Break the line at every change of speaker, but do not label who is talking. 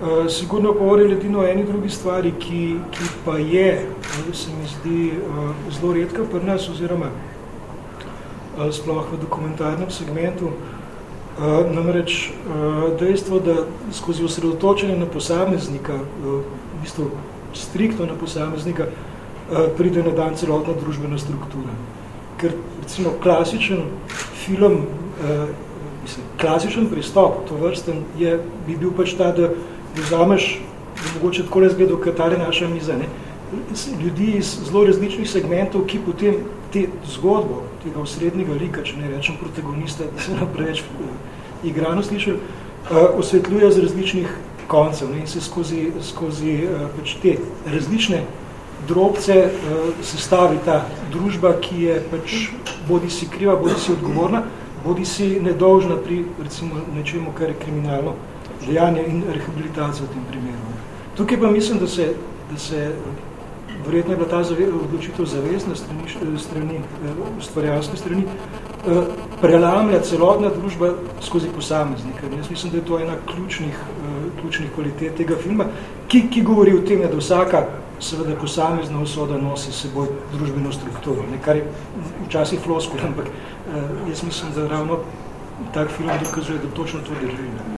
sigurno govorili edino o eni drugi stvari, ki pa je, se mi zdi, zelo redka pri nas, oziroma sploh v dokumentarnem segmentu. Namreč dejstvo, da skozi osredotočenje na posameznika, v bistvu striktno na posameznika, pride na dan celotna družbena struktura. Ker recimo klasičen film, klasičen pristop, to vrsten, bi bil pač ta, da vzameš, da mogoče tako razgledal, kot tale naša miza, ne? Ljudi iz zelo različnih segmentov, ki potem te zgodbo, tega osrednjega lika, če ne rečem protagonista, da se nam preveč igrano slišali, osvetljuje z različnih koncev, ne? In se skozi pač te različne drobce sestavi ta družba, ki je pač bodi si kriva, bodi si odgovorna, bodi si nedolžna pri recimo nečemu, kar je kriminalno dejanje in rehabilitacija v tem primeru. Tukaj pa mislim, da se verjetno je bila ta odločitev zavestna strani ustvarjalske strani, prelamlja celotna družba skozi posameznika. Jaz mislim, da je to ena ključnih kvalitet tega filma, ki govori o tem, da vsaka seveda posamezna usoda nosi s seboj družbeno strukturo, kar je včasih floskul, ampak jaz mislim, da ravno tak film dokazuje, da točno to drži.